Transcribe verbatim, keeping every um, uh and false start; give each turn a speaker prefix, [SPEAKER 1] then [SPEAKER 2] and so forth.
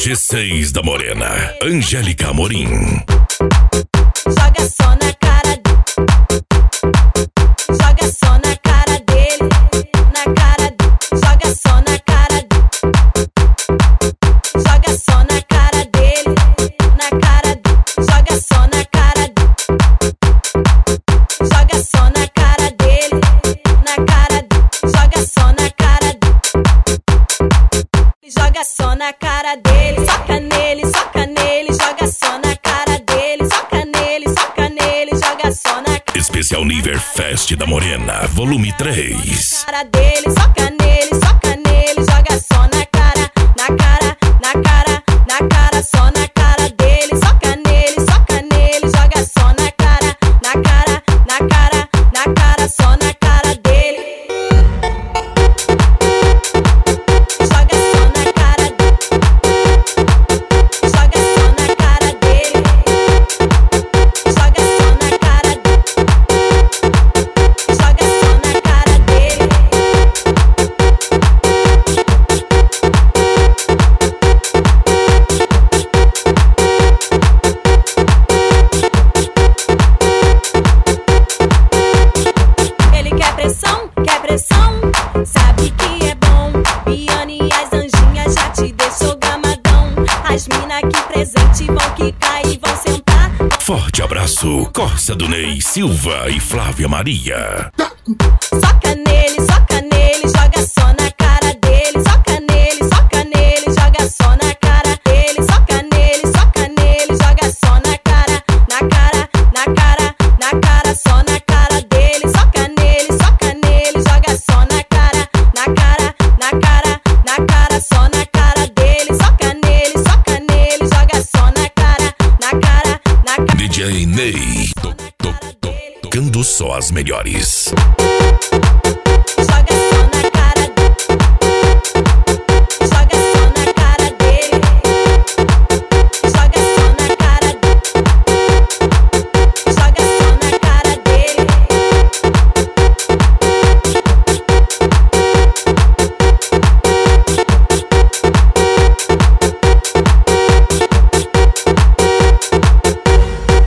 [SPEAKER 1] G seis da Morena, Angélica Amorim.
[SPEAKER 2] Joga só na cara, joga só na cara dele, na cara, joga só na cara, joga só na cara dele, na cara, joga só na cara, joga só na cara dele, na cara, joga só na cara, joga só na cara dele, soca nele, soca nele, joga só na cara dele, soca nele, soca nele, joga só na cara.
[SPEAKER 1] Especial Nível Fest da Morena, volume três.
[SPEAKER 2] Cara dele, soca nele, soca nele, joga só na cara, na cara, na cara, na cara, só na cara dele, soca nele, soca nele, joga só na cara, na cara, na cara, na cara, só na cara dele. Joga só na cara, joga só na cara dele, joga só na cara, joga só na cara dele. Ele quer pressão, quer pressão, sabe que é bom. Biane e as anjinhas já te deixou gamadão. As mina aqui presente vão quicar e vão sentar.
[SPEAKER 1] Forte abraço, Corsa do Ney Silva e Flávia Maria.
[SPEAKER 2] Soca nele, soca nele, joga só na cara dele. Soca nele, soca nele, joga só na cara dele. Soca nele, soca nele, joga só na cara, na cara, na cara, na cara, só na cara dele. Soca nele, soca nele, joga só na cara, na cara, na cara, na cara, só na cara dele. Soca nele, soca nele, joga só na cara, na cara, na cara.
[SPEAKER 1] D J Ney, to, to, to, tocando só as melhores.